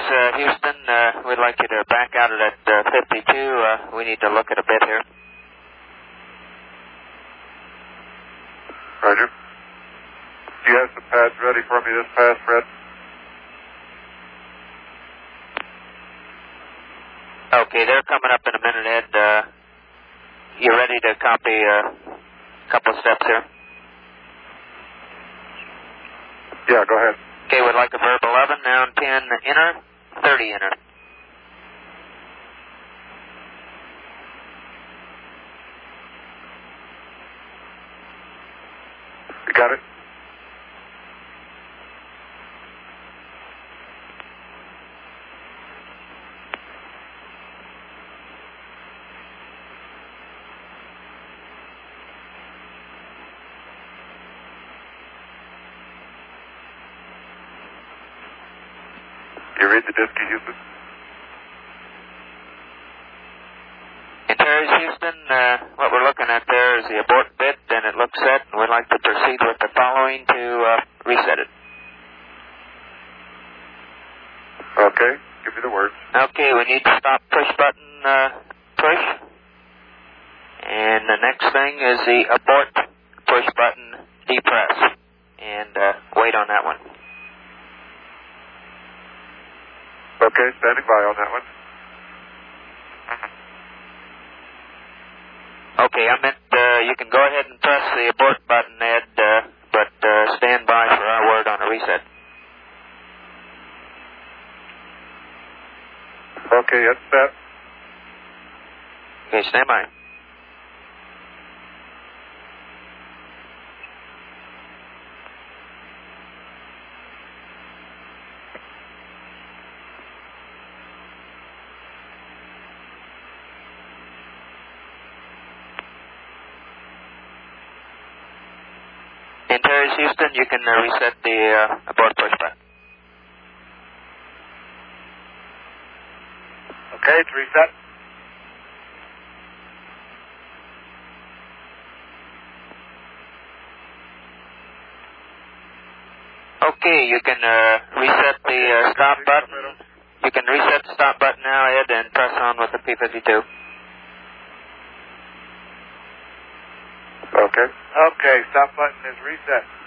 Antares, Houston, we'd like you to back out of that 52. We need to look at a bit here. Roger. Do you have some pads ready for me this pass, Fred? Okay, they're coming up in a minute, Ed. You ready to copy a couple of steps here? Yeah, go ahead. Okay, we'd like a verb 11, noun 10 inner, 30 inner. You got it? You read the disc, Houston? Antares, Houston, what we're looking at there is the abort bit, and it looks set, and we'd like to proceed with the following to reset it. Okay, give me the words. Okay, we need to stop push button push. And the next thing is the abort push button depress. And wait on that one. Okay, standing by on that one. Okay, I meant you can go ahead and press the abort button, Ed, but stand by for our word on a reset. Okay, it's set. Okay, stand by. Antares, Houston, you can reset the abort push button. Okay, it's reset. Okay, you can reset the stop button. You can reset the stop button now, Ed, and press on with the P-52. Okay. Okay, stop button is reset.